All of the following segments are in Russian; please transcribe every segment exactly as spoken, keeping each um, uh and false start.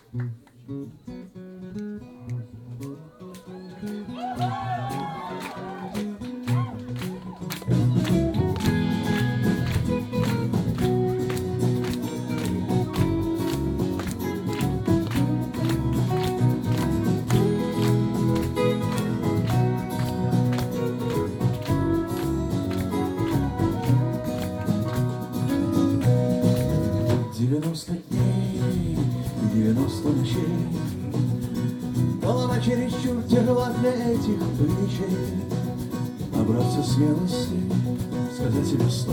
Девяносто дней и девяносто ночей, голова чересчур тяжела для этих плечей. Набраться смелости, сказать себе стоп.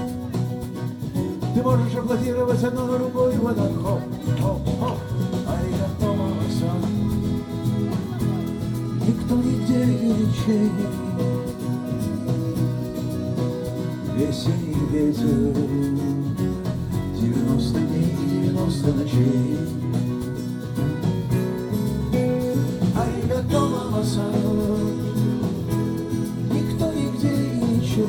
Ты можешь аплодировать одно на рукой, вот так хоп, хоп, хоп, аригато сан. Никто нигде и ничей, весенний ветер. Девяносто дней и девяносто ночей. Аригато мама-сан. Никто нигде и ничей.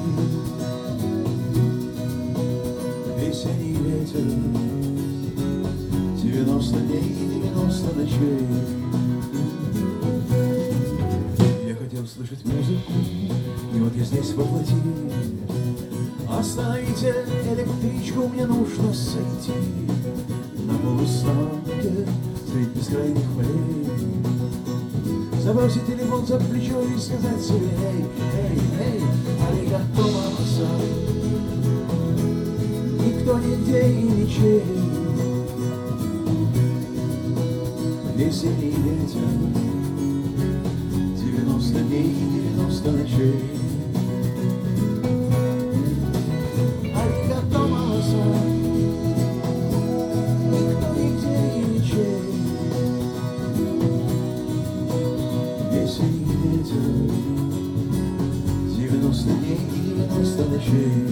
Весенний ветер. Девяносто дней и девяносто ночей. Я хотел слышать музыку, и вот я здесь воплоти. Остановите электричку, мне нужно сойти на полустанке средь бескрайних полей. Забросить телефон за плечо и сказать себе: эй, эй, эй, аригато мама-сан. Никто нигде и ничей. Весенний ветер. Девяносто дней и девяносто ночей. Никто нигде и ничей. Весенний ветер. Девяносто дней и девяносто ночей.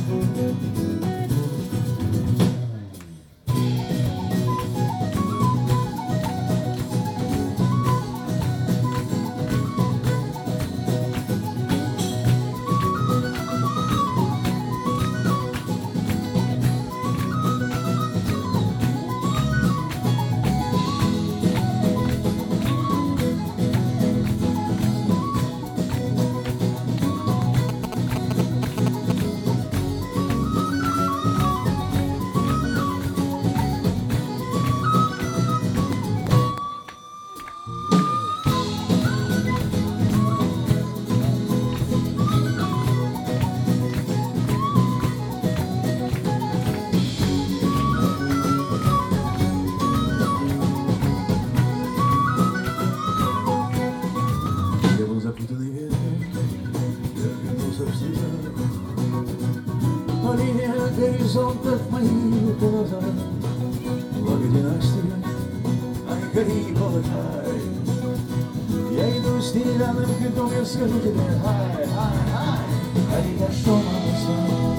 По линиям горизонтов моих глазах Лога династия, ай, гори, полыхай. Я иду с деревянным квитом, я скажу тебе: хай, хай, хай, аригато мама-сан.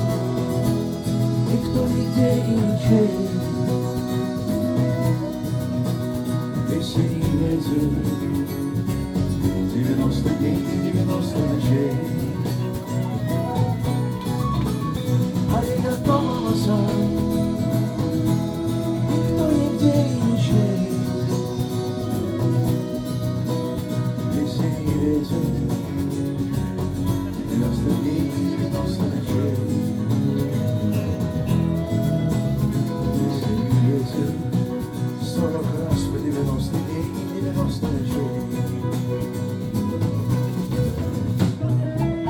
Никто нигде и ничей. Весенний ветер. Девяносто дней и девяносто ночей. Аригато мама-сан. Никто нигде и ничей. Весенний ветер. Девяносто дней и девяносто ночей. Весенний ветер. Сорок раз по девяносто дней и девяносто ночей.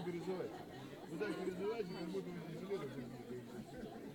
переживайте. Вы так переживаете, как будто вы не жалели.